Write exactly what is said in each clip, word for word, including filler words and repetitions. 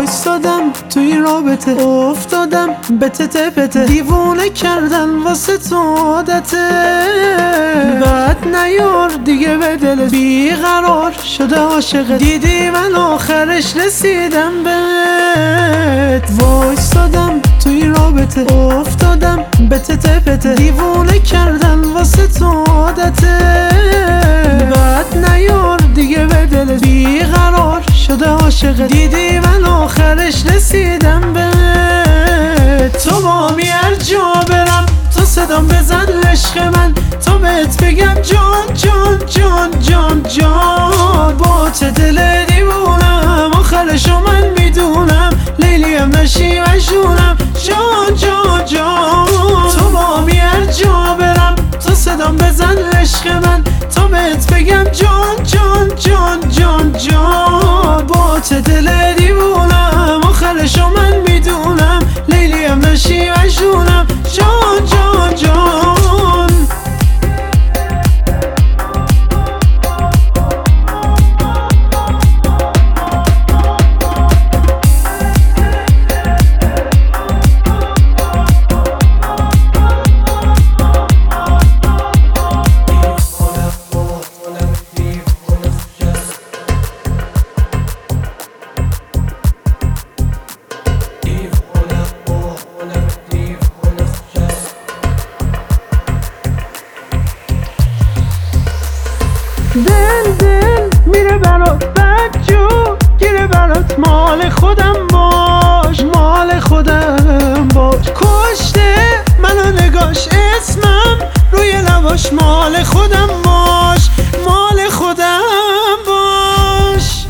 وایستادم تو این رابطه، افتادم به تته پته، دیوونه کردن واسه تو عادته. بعد نیار دیگه به دلت، بیقرار شده عاشقت، دیدی من آخرش رسیدم بهت. وایستادم تو این رابطه، افتادم به تته پته، دیوونه کردن واسه تو عادته. بعد نیار دیگه به دلت، بیقرار شده عاشقت، دیدی من آخرش رسیدم بهت. تو با می هر جا برم تو صدام بزن عشق من، تو بهت بگم جان جان جان جان جان. با ته دل دیوونم آخرشو من میدونم، لیلیم نشی مجنونم جان جان جان. تو با می هر جا برم تو صدام بزن عشق من، تو بهت بگم جان جان جان جان جان. با ته دل دیوونم آخرشو من میدونم، لیلیم نشی مجنونم جان جان جان. دل دل میره برات بدجو گیره برات، مال خودم باش مال خودم باش. کشته منو نگاش اسمم روی لباش، مال خودم باش مال خودم باش.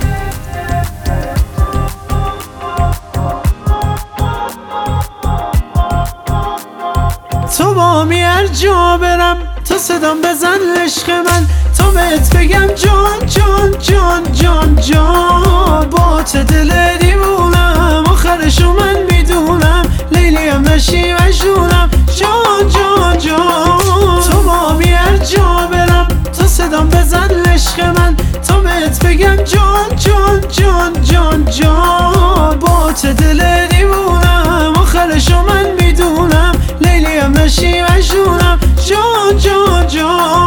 تو با می هر جا برم تو صدام بزن عشق من، تو بهت بگم جان جان جان جان جان. با ته دل دیوونم آخرشو من میدونم، لیلیم نشی مجنونم جان جان جان. تو با می هر جا برم تو صدام بزن عشق من، تو بهت بگم جان جان جان جان جان. با ته دل دیوونم آخرشو من میدونم، لیلیم نشی مجنونم جان جان جان.